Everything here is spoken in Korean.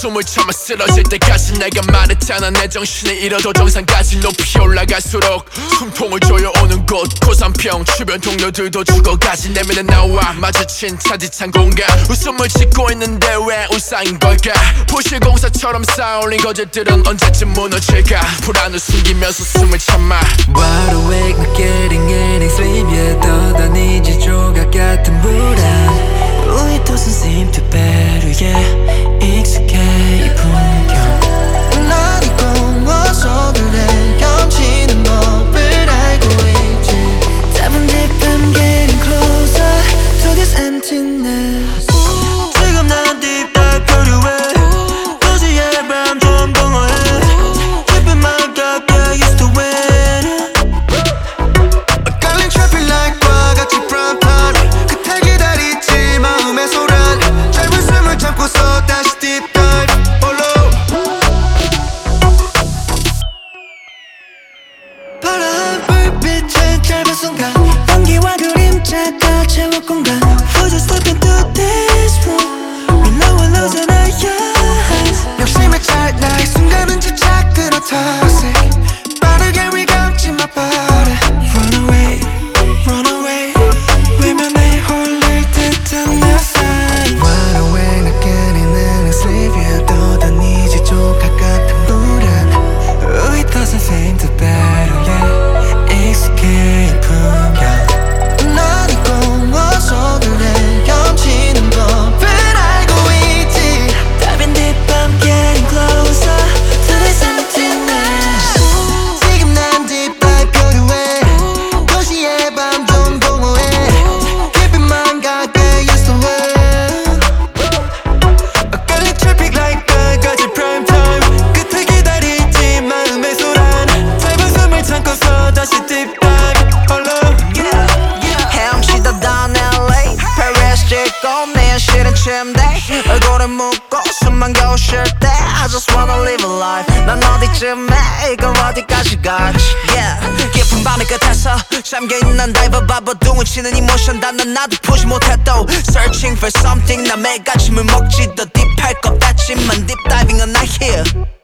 숨을 참아 쓰러질 때까지 내가 말했잖아 내 정신을 잃어도 정상까지 높이 올라갈수록 숨통을 조여오는 곳 고산평 주변 동료들도 죽어가지 내면은 나와 마주친 차디찬 공간 웃음을 짓고 있는데 왜 울상인 걸까 부실공사처럼 쌓아올린 거짓들은 언제쯤 무너질까 불안을 숨기면서 숨을 참아 Wide awake not getting any sleep yeah 떠다니지 조각 같은 불안 It doesn't seem to better yeah 익숙해 이 풍경 난 이공워서 그래 감추는 법을 알고 있지 Diving deep I'm getting closer to this emptiness 지금 난 deep dive 표류해 도시의 밤 좀 공허해 깊은 맘 가까이 used to win 엇갈린 traffic light과 같이 prime time 그때 기다리지 마음의 소란 짧은 숨을 참고서 다시 deep dive follow 파란 불빛의 짧은 순간 연기와 그림자가 채워 공간 We just step into this room We know we're losing our eyes 욕심에 찰나 이 순간은 집착 그렇다세 빠르게 we 감지 my body Run away 외면에 홀릴 듯한 내 sign Wide awake 나 끊이는 sleep yeah 떠다니지 조각 같은 불안 Oh it doesn't seem to better yeah 익숙해 이 풍경 난 이공워서 그래 감추는 법을 알고 있지 Diving deep I'm getting closer to this emptiness 지금 난 deep dive 표류해 도시의 밤 좀 공허해 깊은 맘 가까이 used to win 엇갈린 traffic light과 같이 prime time 끝에 기다리지 마음의 소란 짧은 숨을 참고서 다시 deep dive follow 헤엄치다 LA Paris 찍고 내 실은 침대 얼굴을 묶고 숨만 겨우 쉴 때 I just wanna live a life 난 어디쯤에 이걸 어디까지 갈지 yeah. 깊은 밤의 끝에서 잠겨있는 다이버 바보 둥을 치는 이모션 단난 나도 푸지 못해도 Searching for something 남의 가침을 먹지 더 딥할 것 같지만 Deep diving은 not here